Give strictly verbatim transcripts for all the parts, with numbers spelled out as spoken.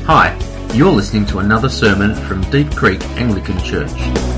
Hi, you're listening to another sermon from Deep Creek Anglican Church.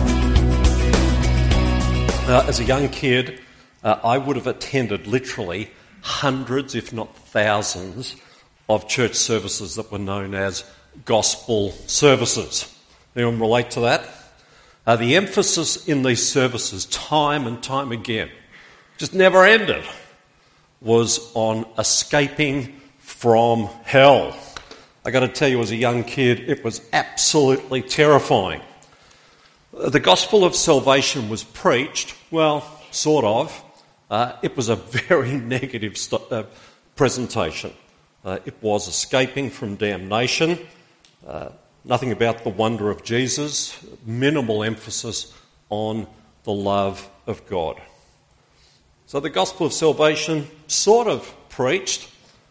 Uh, as a young kid, uh, I would have attended literally hundreds, if not thousands, of church services that were known as gospel services. Anyone relate to that? Uh, the emphasis in these services, time and time again, just never ended, was on escaping from hell. I got to tell you, as a young kid, it was absolutely terrifying. The gospel of salvation was preached, well, sort of. Uh, it was a very negative st- uh, presentation. Uh, it was escaping from damnation, uh, nothing about the wonder of Jesus, minimal emphasis on the love of God. So the gospel of salvation sort of preached,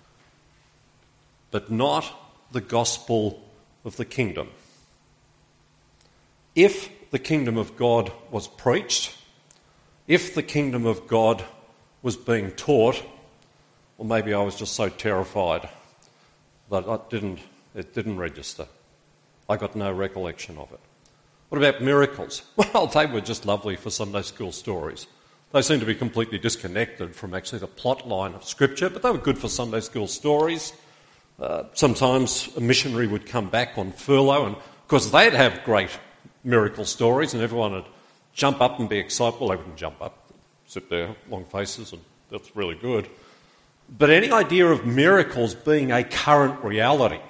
but not the gospel of the kingdom. If the kingdom of God was preached, if the kingdom of God was being taught, well, maybe I was just so terrified that I didn't, it didn't register. I got no recollection of it. What about miracles? Well, they were just lovely for Sunday school stories. They seem to be completely disconnected from actually the plot line of Scripture, but they were good for Sunday school stories. Uh, sometimes a missionary would come back on furlough, and of course they'd have great miracle stories, and everyone would jump up and be excited. Well, they wouldn't jump up, sit there, long faces, and that's really good. But any idea of miracles being a current reality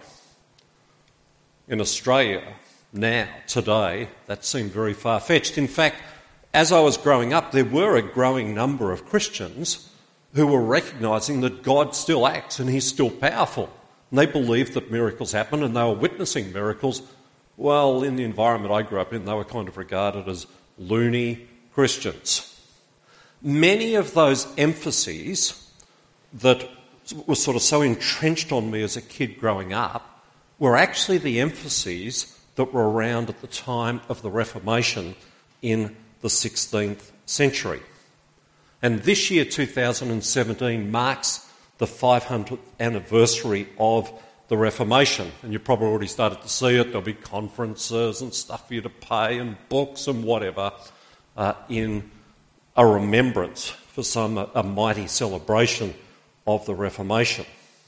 in Australia now, today, that seemed very far-fetched. In fact, as I was growing up, there were a growing number of Christians who were recognising that God still acts and He's still powerful. And they believed that miracles happen, and they were witnessing miracles. Well, in the environment I grew up in, they were kind of regarded as loony Christians. Many of those emphases that were sort of so entrenched on me as a kid growing up were actually the emphases that were around at the time of the Reformation in the sixteenth century. And this year, two thousand seventeen, marks the five hundredth anniversary of the Reformation. And you've probably already started to see it. There'll be conferences and stuff for you to pay and books and whatever uh, in a remembrance for some a, a mighty celebration of the Reformation.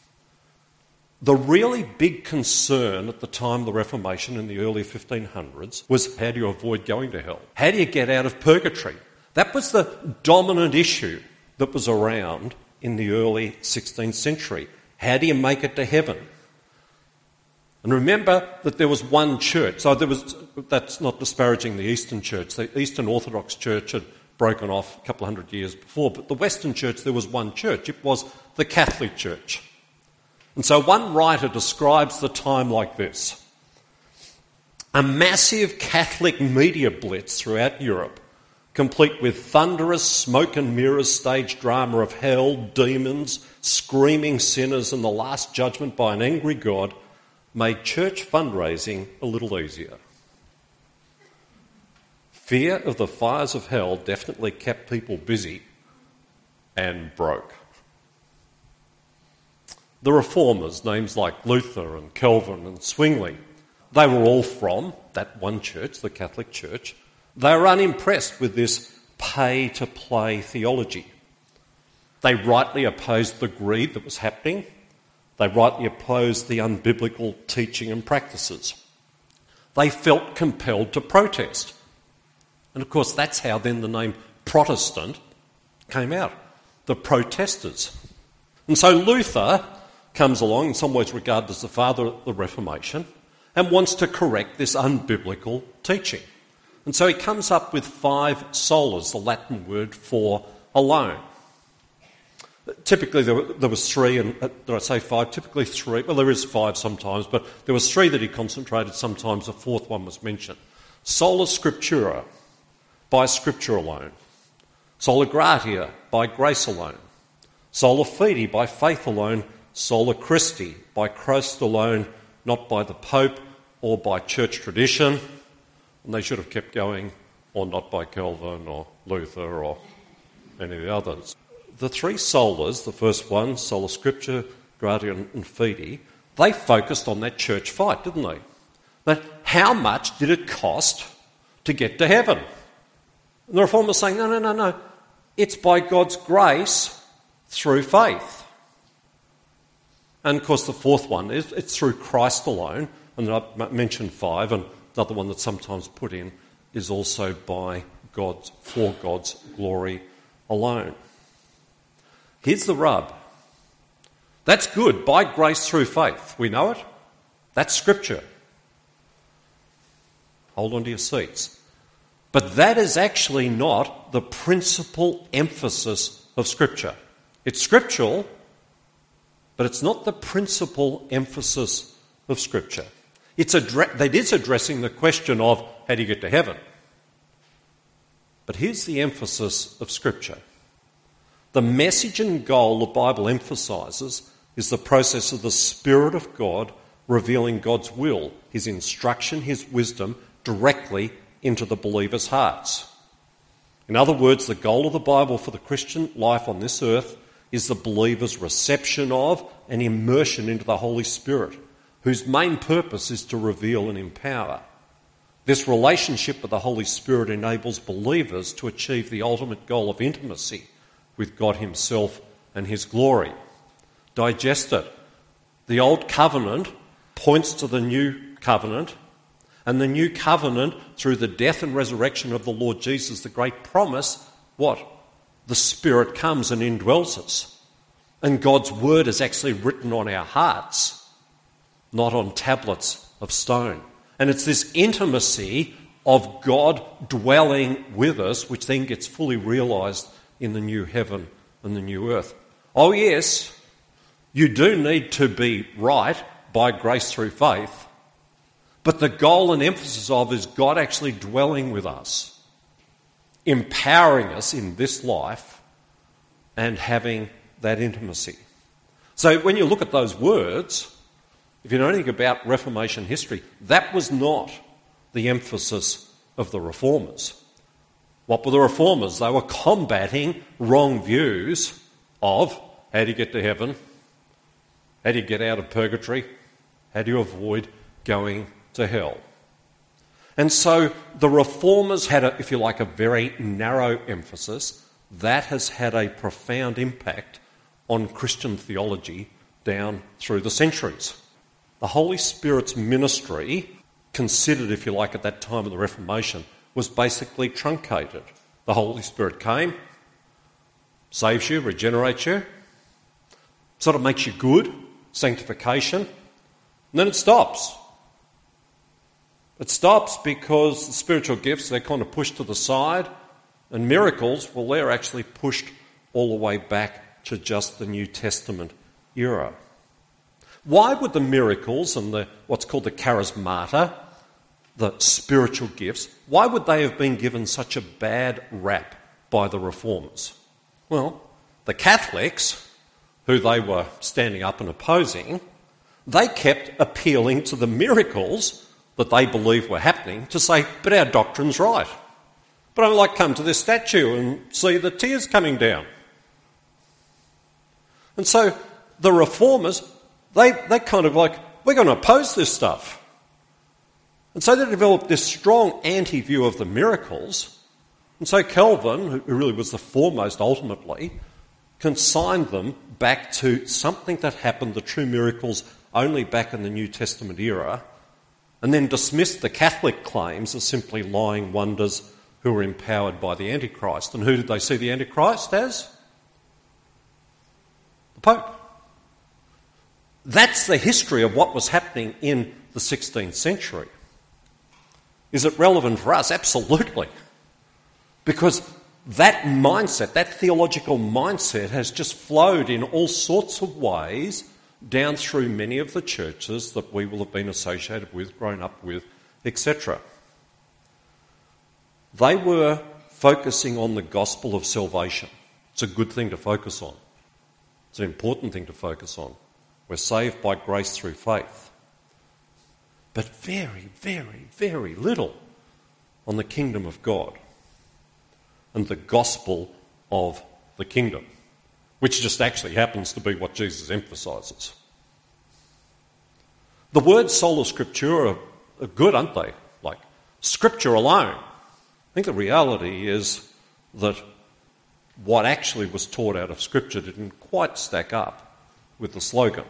The really big concern at the time of the Reformation in the early fifteen hundreds was, how do you avoid going to hell? How do you get out of purgatory? That was the dominant issue that was around in the early sixteenth century. How do you make it to heaven? And remember that there was one church. So there was, that's not disparaging the Eastern Church. The Eastern Orthodox Church had broken off a couple of hundred years before, but the Western Church, there was one church. It was the Catholic Church. And so one writer describes the time like this: a massive Catholic media blitz throughout Europe, complete with thunderous smoke and mirrors stage drama of hell, demons, screaming sinners and the last judgment by an angry God, made church fundraising a little easier. Fear of the fires of hell definitely kept people busy and broke. The reformers, names like Luther and Calvin and Zwingli, they were all from that one church, the Catholic Church. They were unimpressed with this pay-to-play theology. They rightly opposed the greed that was happening. They rightly opposed the unbiblical teaching and practices. They felt compelled to protest. And of course, that's how then the name Protestant came out, the protesters. And so Luther comes along, in some ways regarded as the father of the Reformation, and wants to correct this unbiblical teaching. And so he comes up with five solas, the Latin word for alone. Typically there, were, there was three, and uh, did I say five? Typically three. Well, there is five sometimes, but there was three that he concentrated. Sometimes a fourth one was mentioned. Sola Scriptura, by Scripture alone. Sola Gratia, by grace alone. Sola Fide, by faith alone. Sola Christi, by Christ alone, not by the Pope or by church tradition. And they should have kept going, or not by Calvin or Luther or any of the others. The three solas, the first one, Sola Scriptura, Gratia and Fide, they focused on that church fight, didn't they? But how much did it cost to get to heaven? And the Reformers saying, no, no, no, no. It's by God's grace through faith. And of course the fourth one is it's through Christ alone. And I mentioned five, and another one that's sometimes put in is also by God's, for God's glory alone. Here's the rub. That's good, by grace through faith. We know it. That's Scripture. Hold on to your seats. But that is actually not the principal emphasis of Scripture. It's scriptural, but it's not the principal emphasis of Scripture. It's addre- that is addressing the question of how do you get to heaven. But here's the emphasis of Scripture. The message and goal the Bible emphasises is the process of the Spirit of God revealing God's will, his instruction, his wisdom, directly into the believers' hearts. In other words, the goal of the Bible for the Christian life on this earth is the believer's reception of and immersion into the Holy Spirit, whose main purpose is to reveal and empower. This relationship with the Holy Spirit enables believers to achieve the ultimate goal of intimacy with God himself and his glory. Digest it. The old covenant points to the new covenant, and the new covenant, through the death and resurrection of the Lord Jesus, the great promise, what? The Spirit comes and indwells us. And God's word is actually written on our hearts, not on tablets of stone. And it's this intimacy of God dwelling with us, which then gets fully realised in the new heaven and the new earth. Oh yes, you do need to be right by grace through faith, but the goal and emphasis of is God actually dwelling with us, empowering us in this life and having that intimacy. So when you look at those words, if you know anything about Reformation history, that was not the emphasis of the Reformers. What were the Reformers? They were combating wrong views of how do you get to heaven, how do you get out of purgatory, how do you avoid going to hell. And so the Reformers had, a, if you like, a very narrow emphasis. That has had a profound impact on Christian theology down through the centuries. The Holy Spirit's ministry, considered, if you like, at that time of the Reformation, was basically truncated. The Holy Spirit came, saves you, regenerates you, sort of makes you good, sanctification, and then it stops. It stops because the spiritual gifts, they're kind of pushed to the side, and miracles, well, they're actually pushed all the way back to just the New Testament era. Why would the miracles and the what's called the charismata, the spiritual gifts, why would they have been given such a bad rap by the Reformers? Well, the Catholics, who they were standing up and opposing, they kept appealing to the miracles that they believed were happening to say, but our doctrine's right. But I'd like to come to this statue and see the tears coming down. And so the Reformers, they, they kind of like, we're going to oppose this stuff. And so they developed this strong anti-view of the miracles. And so Calvin, who really was the foremost ultimately, consigned them back to something that happened, the true miracles, only back in the New Testament era, and then dismissed the Catholic claims as simply lying wonders who were empowered by the Antichrist. And who did they see the Antichrist as? The Pope. That's the history of what was happening in the sixteenth century. Is it relevant for us? Absolutely. Because that mindset, that theological mindset, has just flowed in all sorts of ways down through many of the churches that we will have been associated with, grown up with, et cetera. They were focusing on the gospel of salvation. It's a good thing to focus on. It's an important thing to focus on. We're saved by grace through faith. But very, very, very little on the kingdom of God and the gospel of the kingdom, which just actually happens to be what Jesus emphasises. The words sola scriptura are good, aren't they? Like, scripture alone. I think the reality is that what actually was taught out of scripture didn't quite stack up with the slogan.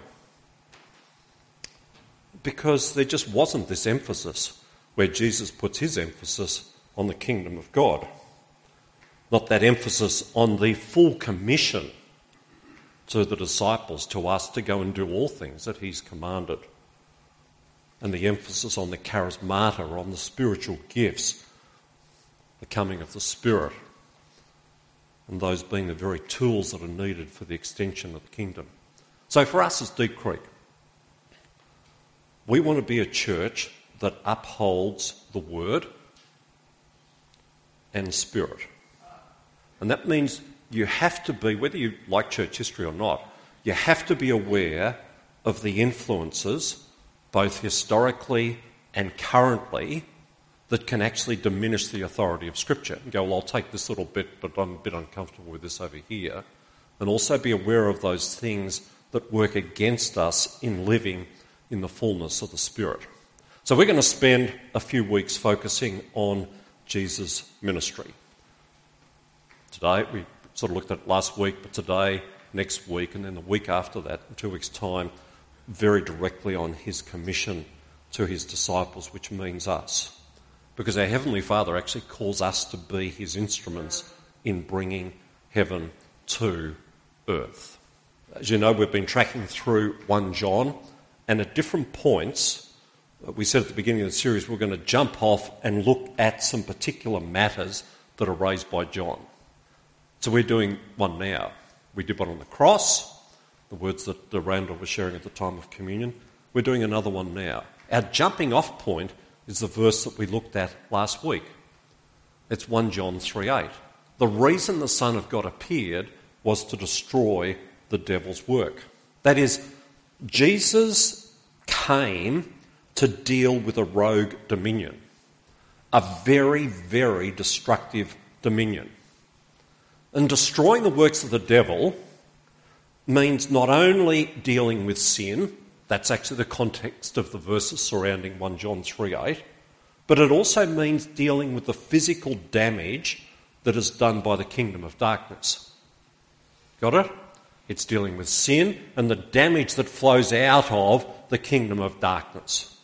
Because there just wasn't this emphasis where Jesus puts his emphasis on the kingdom of God. Not that emphasis on the full commission to the disciples, to us, to go and do all things that he's commanded. And the emphasis on the charismata, on the spiritual gifts, the coming of the Spirit, and those being the very tools that are needed for the extension of the kingdom. So for us as Deep Creek, we want to be a church that upholds the Word and Spirit. And that means you have to be, whether you like church history or not, you have to be aware of the influences, both historically and currently, that can actually diminish the authority of Scripture. And go, well, I'll take this little bit, but I'm a bit uncomfortable with this over here. And also be aware of those things that work against us in living in the fullness of the Spirit. So we're going to spend a few weeks focusing on Jesus' ministry. Today, we sort of looked at it last week, but today, next week, and then the week after that, in two weeks' time, very directly on his commission to his disciples, which means us. Because our Heavenly Father actually calls us to be his instruments in bringing heaven to earth. As you know, we've been tracking through First John, and at different points, we said at the beginning of the series, we're going to jump off and look at some particular matters that are raised by John. So we're doing one now. We did one on the cross, the words that Randall was sharing at the time of communion. We're doing another one now. Our jumping off point is the verse that we looked at last week. It's First John three eight. The reason the Son of God appeared was to destroy the devil's work. That is, Jesus came to deal with a rogue dominion, a very, very destructive dominion. And destroying the works of the devil means not only dealing with sin, that's actually the context of the verses surrounding First John three eight, but it also means dealing with the physical damage that is done by the kingdom of darkness. Got it? It's dealing with sin and the damage that flows out of the kingdom of darkness.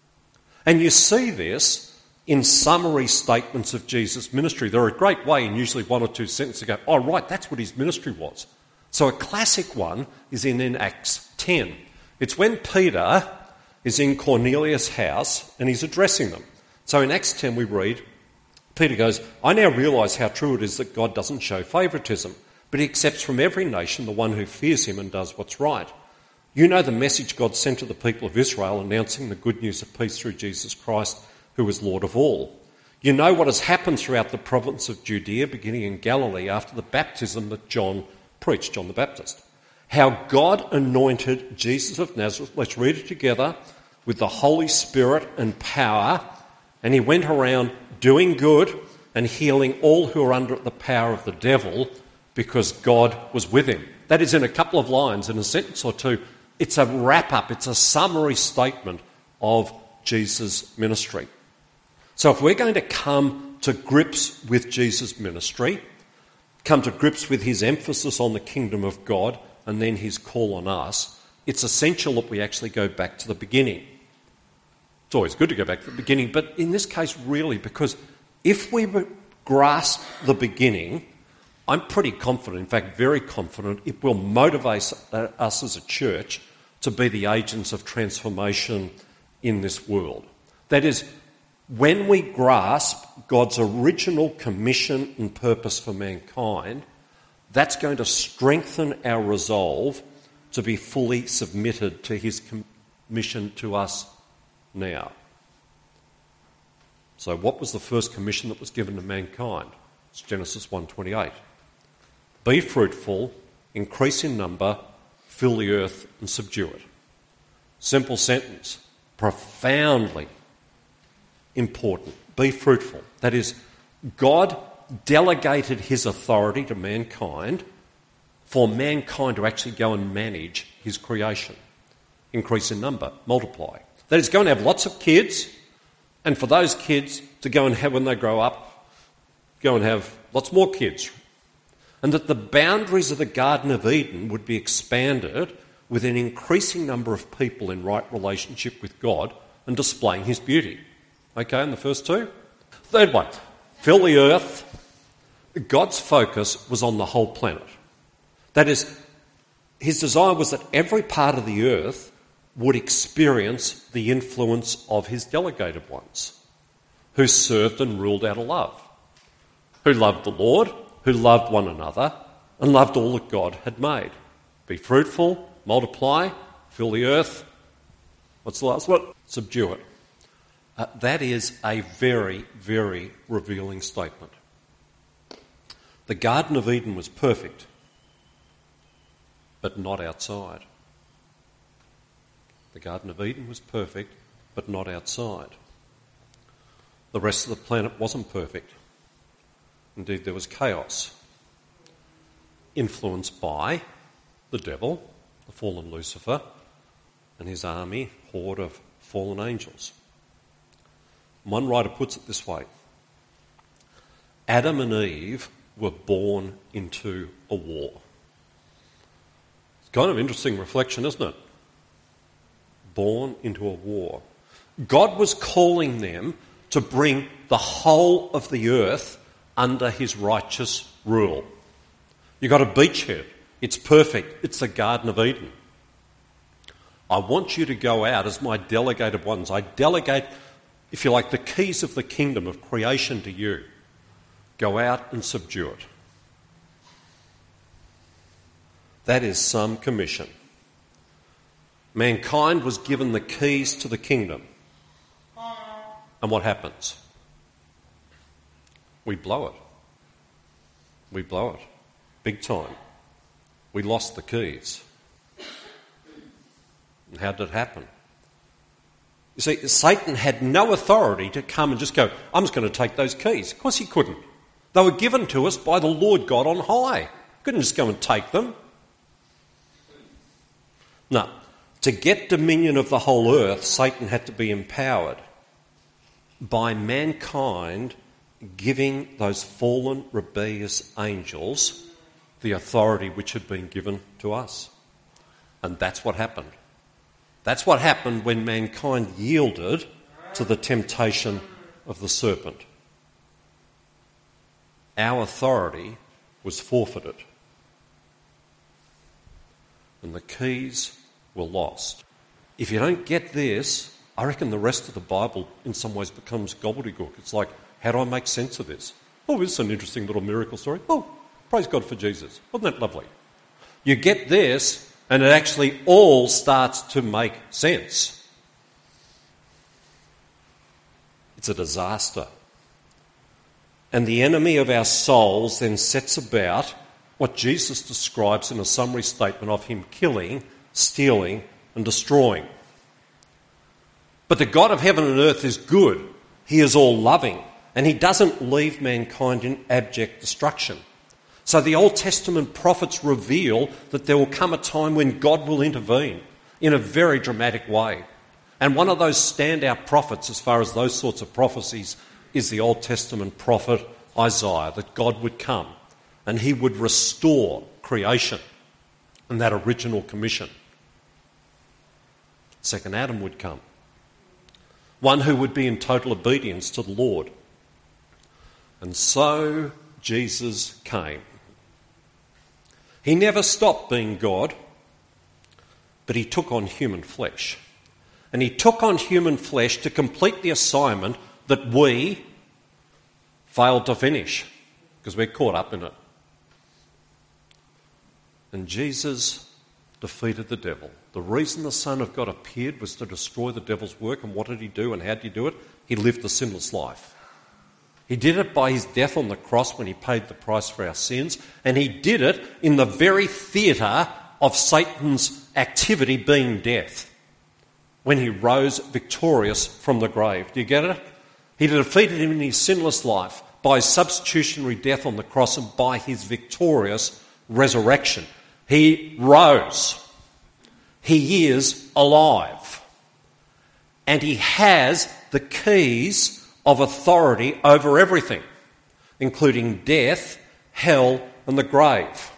And you see this in summary statements of Jesus' ministry. They're a great way, in usually one or two sentences, to go, oh, right, that's what his ministry was. So a classic one is in, in Acts ten. It's when Peter is in Cornelius' house and he's addressing them. So in Acts ten we read, Peter goes, I now realise how true it is that God doesn't show favouritism, but he accepts from every nation the one who fears him and does what's right. You know the message God sent to the people of Israel announcing the good news of peace through Jesus Christ, who is Lord of all. You know what has happened throughout the province of Judea, beginning in Galilee after the baptism that John preached, John the Baptist. How God anointed Jesus of Nazareth, let's read it together, with the Holy Spirit and power, and he went around doing good and healing all who are under the power of the devil, because God was with him. That is in a couple of lines, in a sentence or two. It's a wrap-up, it's a summary statement of Jesus' ministry. So if we're going to come to grips with Jesus' ministry, come to grips with his emphasis on the kingdom of God and then his call on us, it's essential that we actually go back to the beginning. It's always good to go back to the beginning, but in this case really, because if we grasp the beginning, I'm pretty confident, in fact very confident, it will motivate us as a church to be the agents of transformation in this world. That is, when we grasp God's original commission and purpose for mankind, that's going to strengthen our resolve to be fully submitted to his commission to us now. So what was the first commission that was given to mankind? It's Genesis one twenty-eight. Be fruitful, increase in number, fill the earth and subdue it. Simple sentence, profoundly important. Be fruitful. That is, God delegated his authority to mankind for mankind to actually go and manage his creation. Increase in number, multiply. That he's going to have lots of kids, and for those kids to go and have, when they grow up, go and have lots more kids. And that the boundaries of the Garden of Eden would be expanded with an increasing number of people in right relationship with God and displaying his beauty. Okay, and the first two? Third one, fill the earth. God's focus was on the whole planet. That is, his desire was that every part of the earth would experience the influence of his delegated ones, who served and ruled out of love, who loved the Lord, who loved one another, and loved all that God had made. Be fruitful, multiply, fill the earth. What's the last one? Subdue it. Uh, that is a very, very revealing statement. The Garden of Eden was perfect, but not outside. The Garden of Eden was perfect, but not outside. The rest of the planet wasn't perfect. Indeed, there was chaos, influenced by the devil, the fallen Lucifer, and his army, horde of fallen angels. One writer puts it this way: Adam and Eve were born into a war. It's kind of interesting reflection, isn't it? Born into a war. God was calling them to bring the whole of the earth under his righteous rule. You've got a beachhead. It's perfect. It's the Garden of Eden. I want you to go out as my delegated ones. I delegate, if you like, the keys of the kingdom of creation to you. Go out and subdue it. That is some commission. Mankind was given the keys to the kingdom. And what happens? We blow it. We blow it. Big time. We lost the keys. And how did it happen? You see, Satan had no authority to come and just go, I'm just going to take those keys. Of course he couldn't. They were given to us by the Lord God on high. He couldn't just go and take them. No. To get dominion of the whole earth, Satan had to be empowered by mankind giving those fallen, rebellious angels the authority which had been given to us. And that's what happened. That's what happened when mankind yielded to the temptation of the serpent. Our authority was forfeited. And the keys were lost. If you don't get this, I reckon the rest of the Bible in some ways becomes gobbledygook. It's like, how do I make sense of this? Oh, this is an interesting little miracle story. Oh, praise God for Jesus. Wasn't that lovely? You get this, and it actually all starts to make sense. It's a disaster. And the enemy of our souls then sets about what Jesus describes in a summary statement of him killing, stealing, and destroying. But the God of heaven and earth is good. He is all-loving, and he doesn't leave mankind in abject destruction. So the Old Testament prophets reveal that there will come a time when God will intervene in a very dramatic way. And one of those standout prophets, as far as those sorts of prophecies, is the Old Testament prophet Isaiah, that God would come and he would restore creation and that original commission. Second Adam would come, one who would be in total obedience to the Lord. And so Jesus came. He never stopped being God, but he took on human flesh. And he took on human flesh to complete the assignment that we failed to finish, because we're caught up in it. And Jesus defeated the devil. The reason the Son of God appeared was to destroy the devil's work. And what did he do and how did he do it? He lived a sinless life. He did it by his death on the cross when he paid the price for our sins. And he did it in the very theatre of Satan's activity, being death, when he rose victorious from the grave. Do you get it? He defeated him in his sinless life by his substitutionary death on the cross and by his victorious resurrection. He rose. He is alive. and he has the keys of authority over everything, including death, hell, and the grave.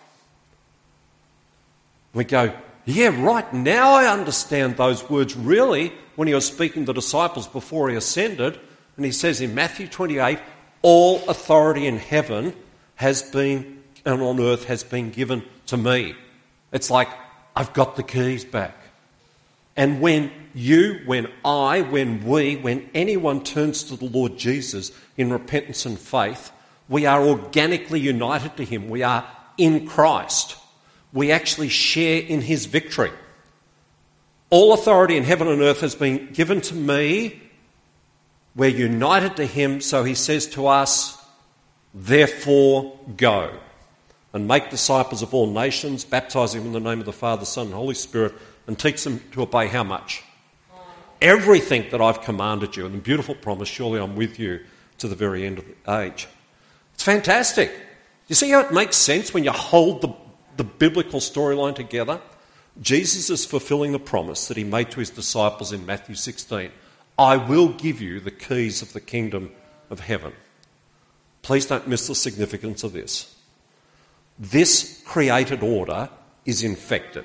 We go, yeah, right, now I understand those words really when he was speaking to the disciples before he ascended. And he says in Matthew twenty-eight, all authority in heaven has been, and on earth has been given to me. It's like, I've got the keys back. And when you, when I, when we, when anyone turns to the Lord Jesus in repentance and faith, we are organically united to him. We are in Christ. We actually share in his victory. All authority in heaven and earth has been given to me. We're united to him, so he says to us, therefore go and make disciples of all nations, baptizing them in the name of the Father, Son and Holy Spirit, and teach them to obey how much? Everything that I've commanded you. And the beautiful promise, surely I'm with you to the very end of the age. It's fantastic. You see how it makes sense when you hold the, the biblical storyline together? Jesus is fulfilling the promise that he made to his disciples in Matthew sixteen. I will give you the keys of the kingdom of heaven. Please don't miss the significance of this. This created order is infected.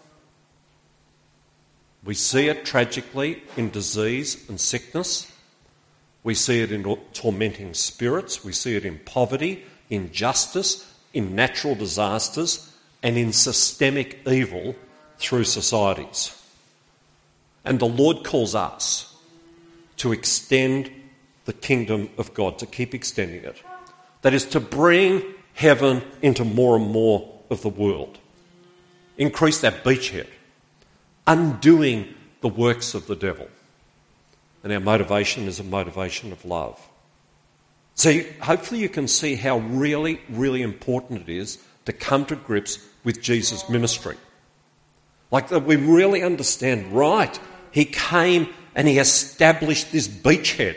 We see it tragically in disease and sickness. We see it in tormenting spirits. We see it in poverty, injustice, in natural disasters, and in systemic evil through societies. And the Lord calls us to extend the kingdom of God, to keep extending it. That is, to bring heaven into more and more of the world. Increase that beachhead. Undoing the works of the devil. And our motivation is a motivation of love. So hopefully you can see how really, really important it is to come to grips with Jesus' ministry. Like that we really understand, right, he came and he established this beachhead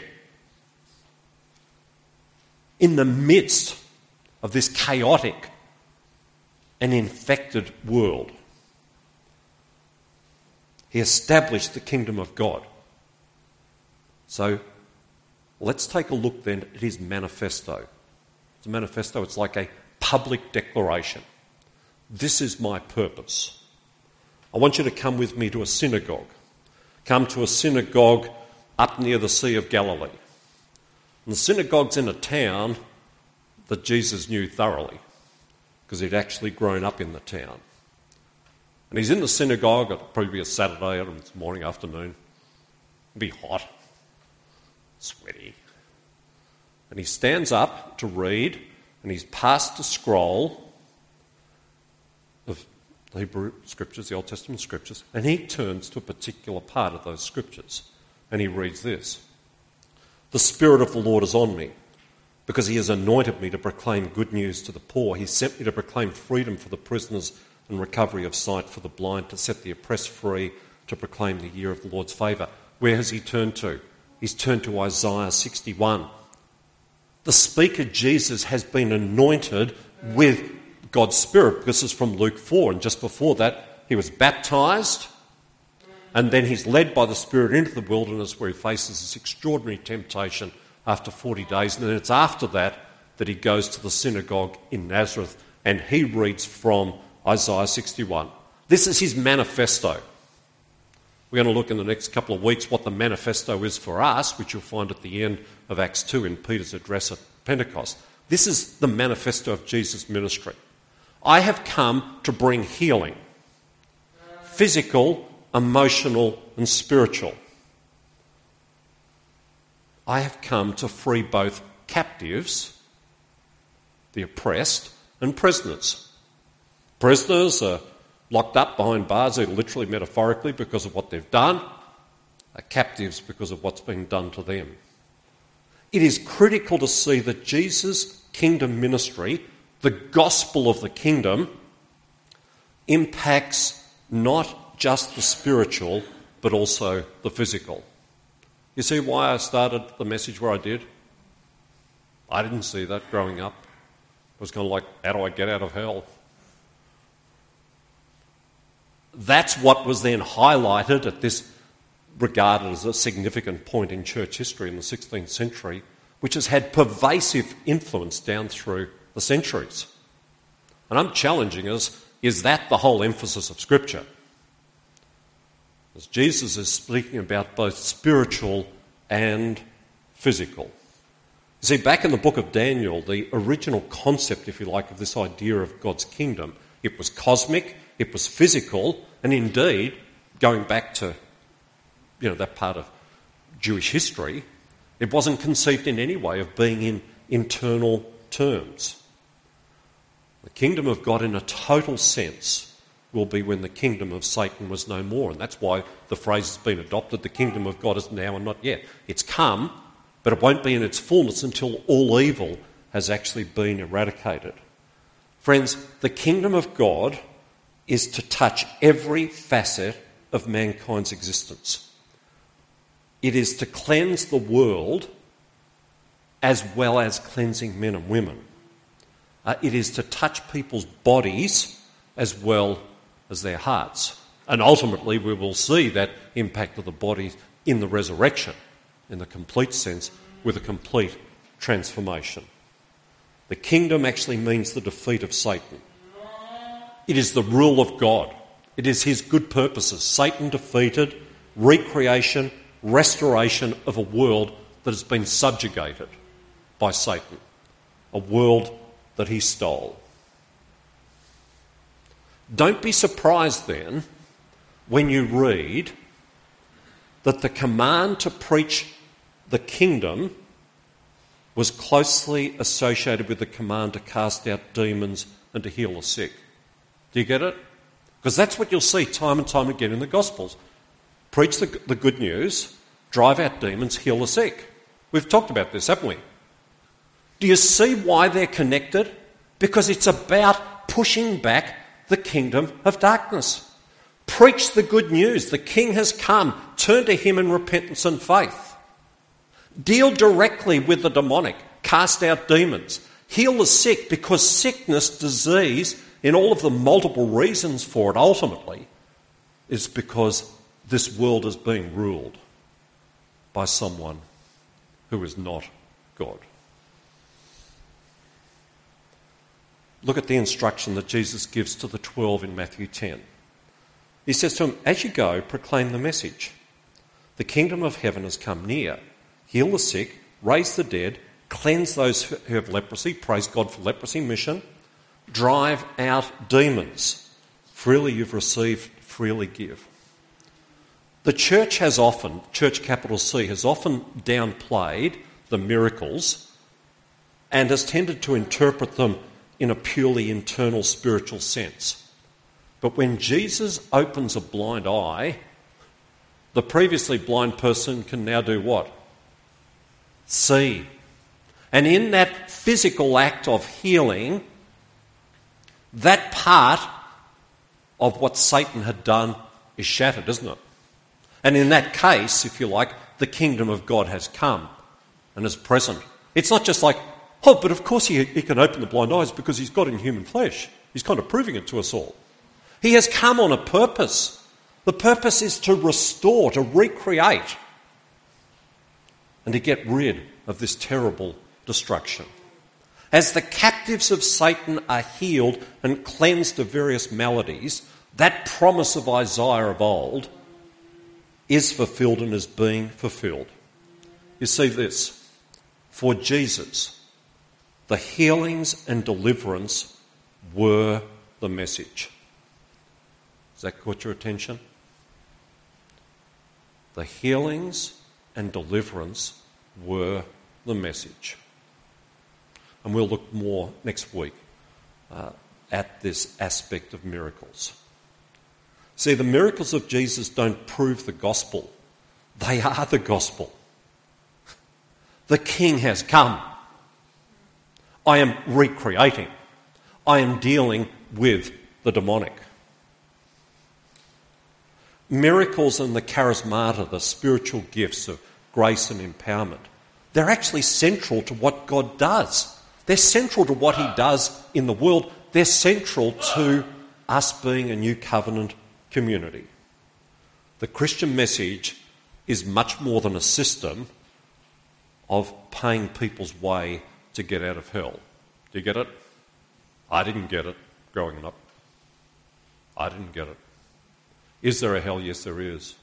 in the midst of this chaotic and infected world. He established the kingdom of God. So let's take a look then at his manifesto. It's a manifesto, it's like a public declaration. This is my purpose. I want you to come with me to a synagogue. Come to a synagogue up near the Sea of Galilee. And the synagogue's in a town that Jesus knew thoroughly because he'd actually grown up in the town. And he's in the synagogue, it'll probably be a Saturday or it's morning, afternoon. It'll be hot, sweaty. And he stands up to read, and he's passed a scroll of the Hebrew scriptures, the Old Testament scriptures, and he turns to a particular part of those scriptures, and he reads this. The Spirit of the Lord is on me, because he has anointed me to proclaim good news to the poor. He sent me to proclaim freedom for the prisoners and recovery of sight for the blind, to set the oppressed free, to proclaim the year of the Lord's favour. Where has he turned to? He's turned to Isaiah sixty-one. The speaker, Jesus, has been anointed with God's Spirit, because this is from Luke four, and just before that he was baptised, and then he's led by the Spirit into the wilderness where he faces this extraordinary temptation after forty days, and then it's after that that he goes to the synagogue in Nazareth and he reads from Isaiah sixty-one. This is his manifesto. We're going to look in the next couple of weeks what the manifesto is for us, which you'll find at the end of Acts two in Peter's address at Pentecost. This is the manifesto of Jesus' ministry. I have come to bring healing, physical, emotional, and spiritual. I have come to free both captives, the oppressed, and prisoners. Prisoners are locked up behind bars, literally metaphorically, because of what they've done, are captives because of what's being done to them. It is critical to see that Jesus' kingdom ministry, the gospel of the kingdom, impacts not just the spiritual, but also the physical. You see why I started the message where I did? I didn't see that growing up. It was kind of like, how do I get out of hell? That's what was then highlighted at this regarded as a significant point in church history in the sixteenth century, which has had pervasive influence down through the centuries. And I'm challenging us, is that the whole emphasis of Scripture? As Jesus is speaking about both spiritual and physical. You see, back in the book of Daniel, the original concept, if you like, of this idea of God's kingdom, it was cosmic, it was physical, and indeed, going back to you know that part of Jewish history, it wasn't conceived in any way of being in internal terms. The kingdom of God in a total sense will be when the kingdom of Satan was no more. And that's why the phrase has been adopted, the kingdom of God is now and not yet. It's come, but it won't be in its fullness until all evil has actually been eradicated. Friends, the kingdom of God is to touch every facet of mankind's existence. It is to cleanse the world as well as cleansing men and women. Uh, it is to touch people's bodies as well as their hearts. And ultimately we will see that impact of the body in the resurrection, in the complete sense, with a complete transformation. The kingdom actually means the defeat of Satan. It is the rule of God. It is his good purposes. Satan defeated, recreation, restoration of a world that has been subjugated by Satan, a world that he stole. Don't be surprised then when you read that the command to preach the kingdom was closely associated with the command to cast out demons and to heal the sick. Do you get it? Because that's what you'll see time and time again in the Gospels. Preach the, the good news, drive out demons, heal the sick. We've talked about this, haven't we? Do you see why they're connected? Because it's about pushing back the kingdom of darkness. Preach the good news. The King has come. Turn to him in repentance and faith. Deal directly with the demonic. Cast out demons. Heal the sick, because sickness, disease, in all of the multiple reasons for it ultimately, is because this world is being ruled by someone who is not God. Look at the instruction that Jesus gives to the twelve in Matthew ten. He says to them, as you go, proclaim the message. The kingdom of heaven has come near. Heal the sick, raise the dead, cleanse those who have leprosy, praise God for leprosy mission, drive out demons. Freely you've received, freely give. The church has often, church capital C, has often downplayed the miracles and has tended to interpret them in a purely internal spiritual sense. But when Jesus opens a blind eye, the previously blind person can now do what? See. And in that physical act of healing, that part of what Satan had done is shattered, isn't it? And in that case, if you like, the kingdom of God has come and is present. It's not just like, oh, but of course he, he can open the blind eyes because he's God in human flesh. He's kind of proving it to us all. He has come on a purpose. The purpose is to restore, to recreate, and to get rid of this terrible destruction. As the captives of Satan are healed and cleansed of various maladies, that promise of Isaiah of old is fulfilled and is being fulfilled. You see this, for Jesus, the healings and deliverance were the message. Has that caught your attention? The healings and deliverance were the message. And we'll look more next week uh, at this aspect of miracles. See, the miracles of Jesus don't prove the gospel. They are the gospel. The King has come. I am recreating. I am dealing with the demonic. Miracles and the charismata, the spiritual gifts of grace and empowerment, they're actually central to what God does. They're central to what he does in the world. They're central to us being a new covenant community. The Christian message is much more than a system of paying people's way to get out of hell. Do you get it? I didn't get it growing up. I didn't get it. Is there a hell? Yes, there is.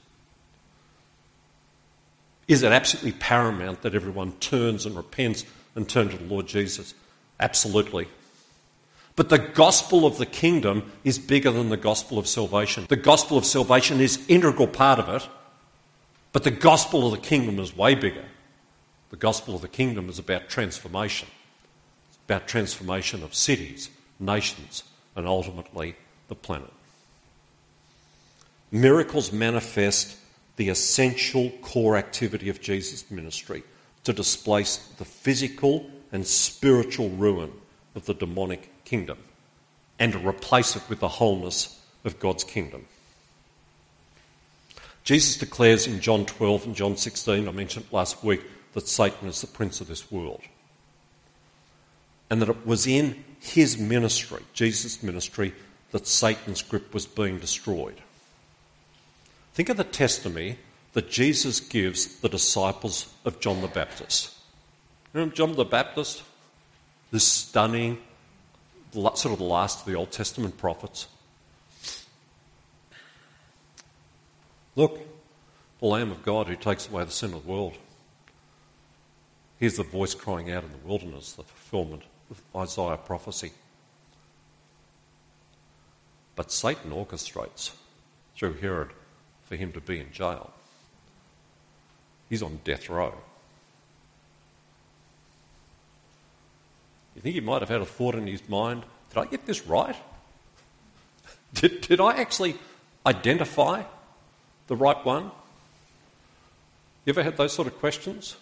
Is it absolutely paramount that everyone turns and repents and turns to the Lord Jesus? Absolutely. But the gospel of the kingdom is bigger than the gospel of salvation. The gospel of salvation is an integral part of it, but the gospel of the kingdom is way bigger. The gospel of the kingdom is about transformation. It's about transformation of cities, nations, and ultimately the planet. Miracles manifest the essential core activity of Jesus' ministry to displace the physical and spiritual ruin of the demonic kingdom and to replace it with the wholeness of God's kingdom. Jesus declares in John twelve and John sixteen, I mentioned last week, that Satan is the prince of this world. And that it was in his ministry, Jesus' ministry, that Satan's grip was being destroyed. Think of the testimony that Jesus gives the disciples of John the Baptist. Remember John the Baptist? This stunning, sort of the last of the Old Testament prophets. Look, the Lamb of God who takes away the sin of the world. Here's the voice crying out in the wilderness, the fulfillment of Isaiah prophecy. But Satan orchestrates through Herod for him to be in jail. He's on death row. You think he might have had a thought in his mind, did I get this right? Did, did I actually identify the right one? You ever had those sort of questions?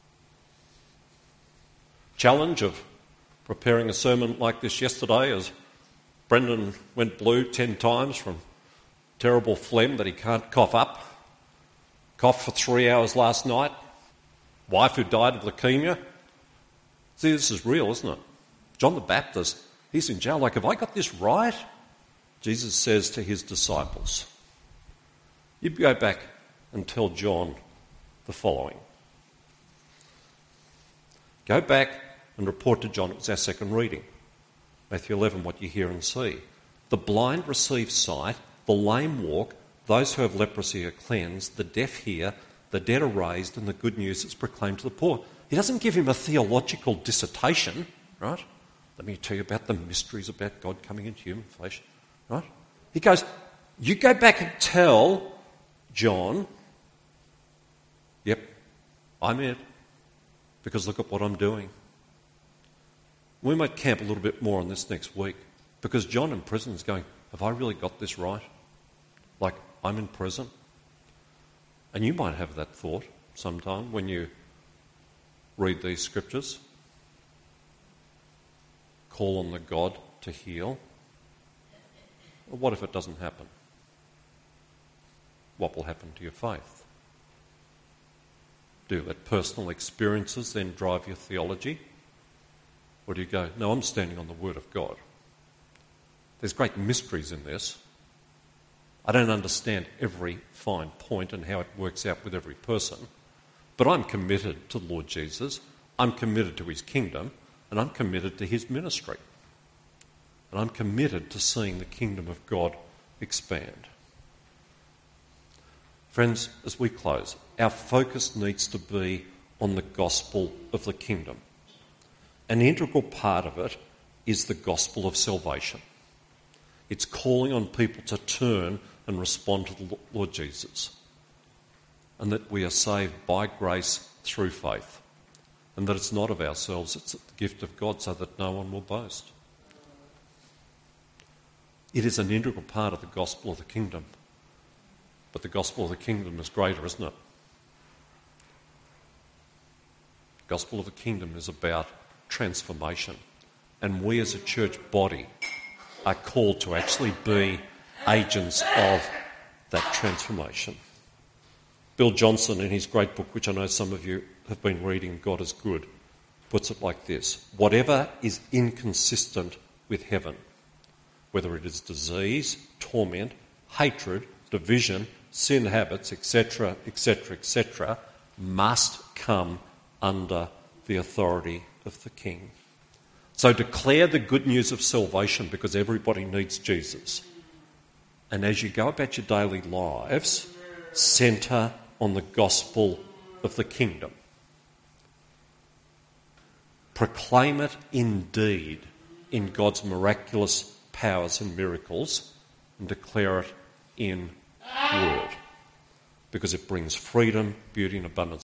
Challenge of preparing a sermon like this yesterday as Brendan went blue ten times from terrible phlegm that he can't cough up. Coughed for three hours last night. Wife who died of leukemia. See, this is real, isn't it? John the Baptist, he's in jail. Like, have I got this right? Jesus says to his disciples, you go back and tell John the following. Go back and report to John, it was our second reading. Matthew eleven, what you hear and see. The blind receive sight, the lame walk, those who have leprosy are cleansed, the deaf hear, the dead are raised, and the good news is proclaimed to the poor. He doesn't give him a theological dissertation, right? Let me tell you about the mysteries about God coming into human flesh, right? He goes, you go back and tell John, yep, I'm it, because look at what I'm doing. We might camp a little bit more on this next week, because John in prison is going, have I really got this right? Like, I'm in prison. And you might have that thought sometime when you read these scriptures. Call on the God to heal. Well, what if it doesn't happen? What will happen to your faith? Do you let personal experiences then drive your theology? Or do you go, no, I'm standing on the Word of God. There's great mysteries in this. I don't understand every fine point and how it works out with every person, but I'm committed to the Lord Jesus, I'm committed to his kingdom, and I'm committed to his ministry. And I'm committed to seeing the kingdom of God expand. Friends, as we close, our focus needs to be on the gospel of the kingdom. An integral part of it is the gospel of salvation. It's calling on people to turn and respond to the Lord Jesus. And that we are saved by grace through faith. And that it's not of ourselves, it's the gift of God so that no one will boast. It is an integral part of the gospel of the kingdom. But the gospel of the kingdom is greater, isn't it? The gospel of the kingdom is about transformation. And we as a church body are called to actually be agents of that transformation. Bill Johnson, in his great book, which I know some of you have been reading, God is Good, puts it like this. Whatever is inconsistent with heaven, whether it is disease, torment, hatred, division, sin habits, et cetera, et cetera, et cetera, must come under the authority of the King. So declare the good news of salvation, because everybody needs Jesus. And as you go about your daily lives, centre on the gospel of the kingdom. Proclaim it indeed in God's miraculous powers and miracles, and declare it in word, because it brings freedom, beauty and abundance